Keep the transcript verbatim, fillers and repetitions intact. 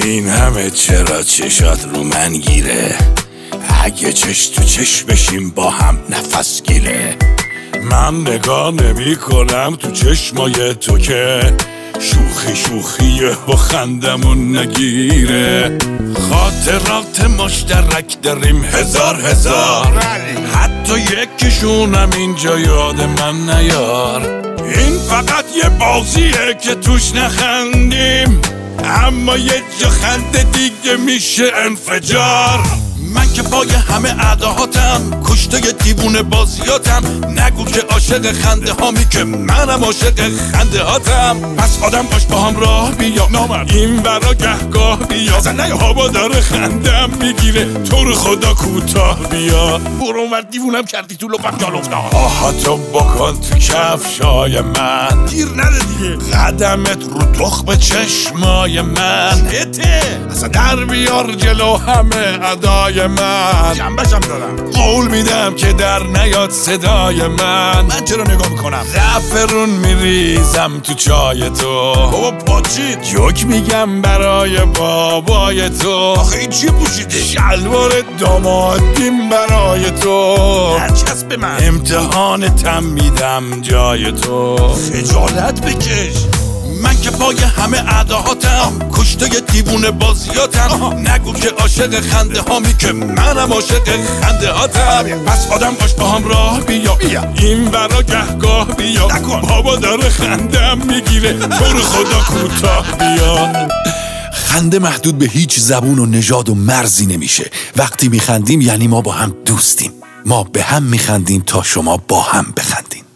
این همه چرا چشات رو من گیره؟ اگه چش تو چش بشیم با هم نفس گیره. من نگاه نمی کنم تو چشمای تو که شوخی شوخیه و خندمون نگیره. خاطرات مشترک داریم هزار هزار، حتی یکیشونم اینجا یاد من نیار. این فقط یه بازیه که توش نخندیم، اما یه جا خنده دیگه میشه انفجار. من که پای همه اعداهاتم، کشته یه دیوونه بازیاتم. نگو که عاشق خنده هامی که منم عاشق خنده هاتم. پس آدم باش با هم راه بیا، نامرد این برا گهگاه بیا. هوا داره خندم میگیره، تو رو خدا کوتاه بیا. برو اونور دیوونم کردی تو لپم جال افتاد. آهاتو بکن تو کفشای من، گیر نده دیگه قدمت رو تخم چشمای من. هته اصلا در بیار جلو همه ادای من، جنبشم دارم. قول میدم که در نیاد صدای من. من چرا نگاه میکنم؟ زعفرون میریزم تو چای تو. بابا پاچید جوک میگم برای بابای تو. آخه این چی پوشیده؟ شلوار دامادیم برای تو. هرچس به من امتحانتم میدم جای تو. خجالت بکش. من که پای همه اعداهاتم، کشته یه دیوونه بازیاتم. نگو که عاشق خنده هامی که منم عاشق خنده هاتم. پس آدم باش با هم راه بیا, بیا. این برا گهگاه بیا نکن. بابا داره خندم میگیره، تو رو خدا کوتاه بیا. خنده محدود به هیچ زبون و نژاد و مرزی نمیشه. وقتی میخندیم یعنی ما با هم دوستیم. ما به هم میخندیم تا شما با هم بخندین.